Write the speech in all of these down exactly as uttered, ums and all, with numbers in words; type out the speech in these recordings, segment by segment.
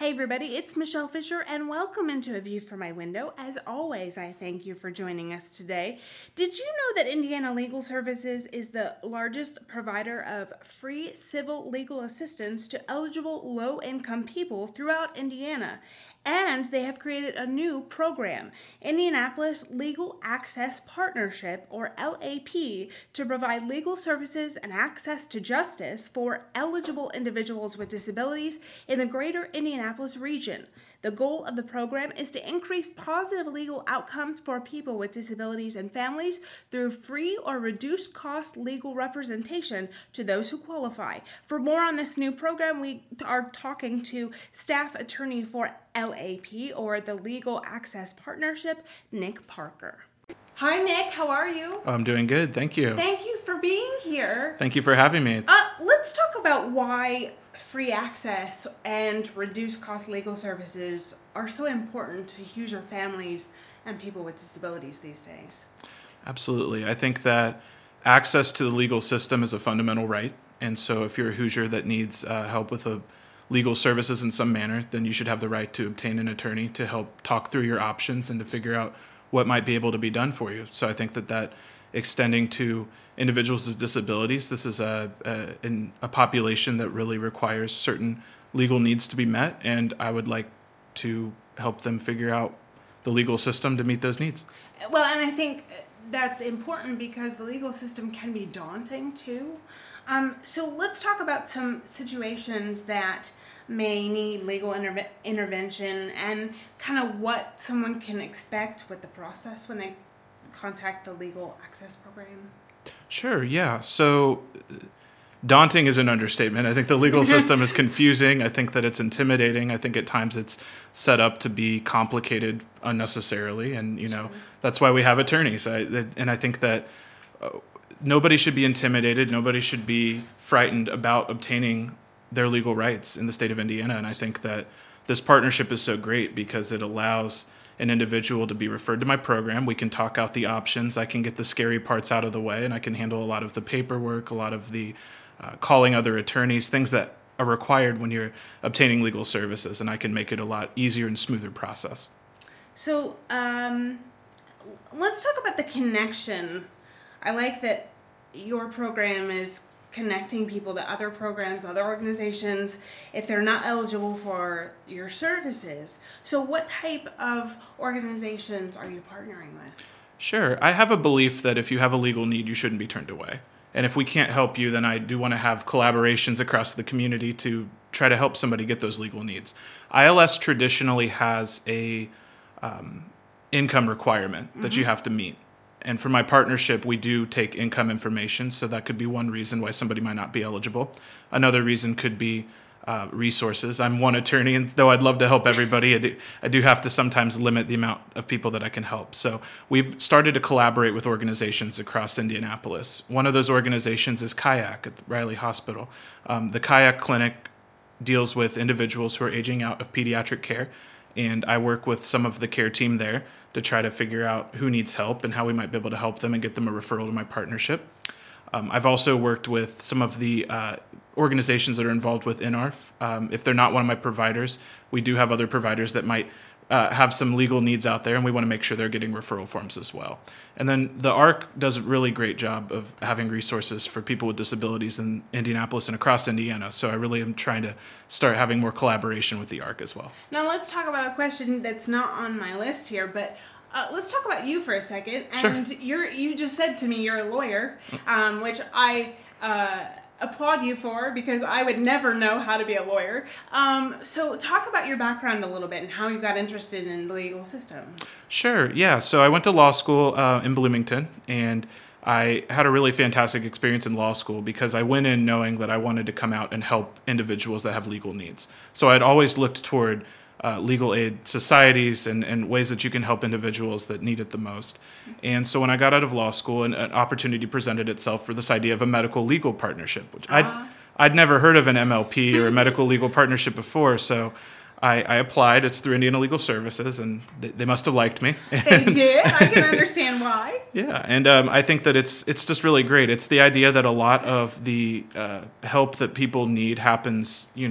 Hey everybody, it's Michelle Fisher and welcome into A View from My Window. As always, I thank you for joining us today. Did you know that Indiana Legal Services is the largest provider of free civil legal assistance to eligible low-income people throughout Indiana? And they have created a new program, Indianapolis Legal Access Partnership, or L A P, to provide legal services and access to justice for eligible individuals with disabilities in the greater Indianapolis region. The goal of the program is to increase positive legal outcomes for people with disabilities and families through free or reduced cost legal representation to those who qualify. For more on this new program, we are talking to staff attorney for L A P, or the Legal Access Partnership, Nick Parker. Hi, Nick. How are you? I'm doing good. Thank you. Thank you for being here. Thank you for having me. Uh, let's talk about why free access and reduced cost legal services are so important to Hoosier families and people with disabilities these days. Absolutely. I think that access to the legal system is a fundamental right. And so if you're a Hoosier that needs uh, help with a legal services in some manner, then you should have the right to obtain an attorney to help talk through your options and to figure out what might be able to be done for you. So I think that that extending to individuals with disabilities, this is a, a, in a population that really requires certain legal needs to be met, and I would like to help them figure out the legal system to meet those needs. Well, and I think that's important because the legal system can be daunting too. Um, so let's talk about some situations that may need legal interve- intervention and kind of what someone can expect with the process when they contact the Legal Access Program. Sure, yeah. So daunting is an understatement. I think the legal system is confusing. I think that it's intimidating. I think at times it's set up to be complicated unnecessarily. And, you know, that's why we have attorneys. I, and I think that uh, nobody should be intimidated. Nobody should be frightened about obtaining their legal rights in the state of Indiana. And I think that this partnership is so great because it allows an individual to be referred to my program. We can talk out the options. I can get the scary parts out of the way, and I can handle a lot of the paperwork, a lot of the uh, calling other attorneys, things that are required when you're obtaining legal services, and I can make it a lot easier and smoother process. So um, let's talk about the connection. I like that your program is connecting people to other programs, other organizations, if they're not eligible for your services. So what type of organizations are you partnering with? Sure. I have a belief that if you have a legal need, you shouldn't be turned away. And if we can't help you, then I do want to have collaborations across the community to try to help somebody get those legal needs. I L S traditionally has a um, income requirement mm-hmm. that you have to meet. And for my partnership, we do take income information, so that could be one reason why somebody might not be eligible. Another reason could be uh, resources. I'm one attorney, and though I'd love to help everybody, I do, I do have to sometimes limit the amount of people that I can help. So we've started to collaborate with organizations across Indianapolis. One of those organizations is Kayak at Riley Hospital. Um, the Kayak Clinic deals with individuals who are aging out of pediatric care, and I work with some of the care team there to try to figure out who needs help and how we might be able to help them and get them a referral to my partnership. Um, I've also worked with some of the uh, organizations that are involved with I N A R F. Um, if they're not one of my providers, we do have other providers that might uh, have some legal needs out there, and we want to make sure they're getting referral forms as well. And then the A R C does a really great job of having resources for people with disabilities in Indianapolis and across Indiana. So I really am trying to start having more collaboration with the A R C as well. Now let's talk about a question that's not on my list here, but uh, let's talk about you for a second. And sure. you're you just said to me you're a lawyer, um, which I uh, applaud you for because I would never know how to be a lawyer. Um, so talk about your background a little bit and how you got interested in the legal system. Sure, yeah. So I went to law school uh, in Bloomington, and I had a really fantastic experience in law school because I went in knowing that I wanted to come out and help individuals that have legal needs. So I'd always looked toward uh, legal aid societies and, and ways that you can help individuals that need it the most. And so when I got out of law school, an, an opportunity presented itself for this idea of a medical legal partnership, which uh-huh. I'd, I'd never heard of an M L P or a medical legal partnership before. So I, I applied. It's through Indiana Legal Services, and they, they must have liked me. They did. I can understand why. Yeah, and um, I think that it's it's just really great. It's the idea that a lot of the uh, help that people need happens, you know,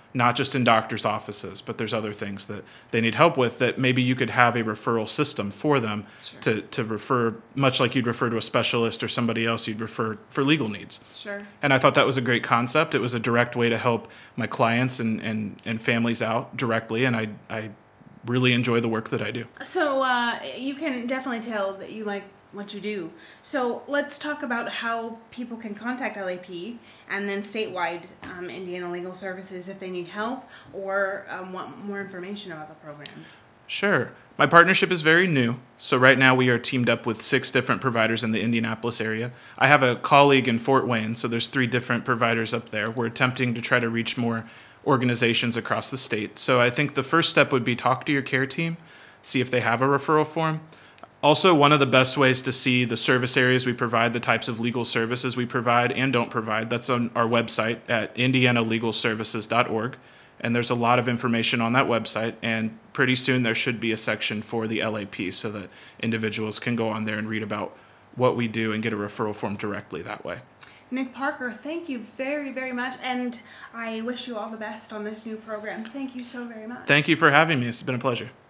not just in doctors' offices, but there's other things that they need help with that maybe you could have a referral system for them Sure. to, to refer, much like you'd refer to a specialist or somebody else you'd refer for legal needs. Sure. And I thought that was a great concept. It was a direct way to help my clients and, and, and families out directly, and I, I really enjoy the work that I do. So uh, you can definitely tell that you like what you do. So let's talk about how people can contact L A P and then statewide um, Indiana Legal Services if they need help or um, want more information about the programs. Sure. My partnership is very new. So right now we are teamed up with six different providers in the Indianapolis area. I have a colleague in Fort Wayne, so there's three different providers up there. We're attempting to try to reach more organizations across the state. So I think the first step would be talk to your care team, see if they have a referral form. Also, one of the best ways to see the service areas we provide, the types of legal services we provide and don't provide, that's on our website at indiana legal services dot org. And there's a lot of information on that website. And pretty soon there should be a section for the L A P so that individuals can go on there and read about what we do and get a referral form directly that way. Nick Parker, thank you very, very much. And I wish you all the best on this new program. Thank you so very much. Thank you for having me. It's been a pleasure.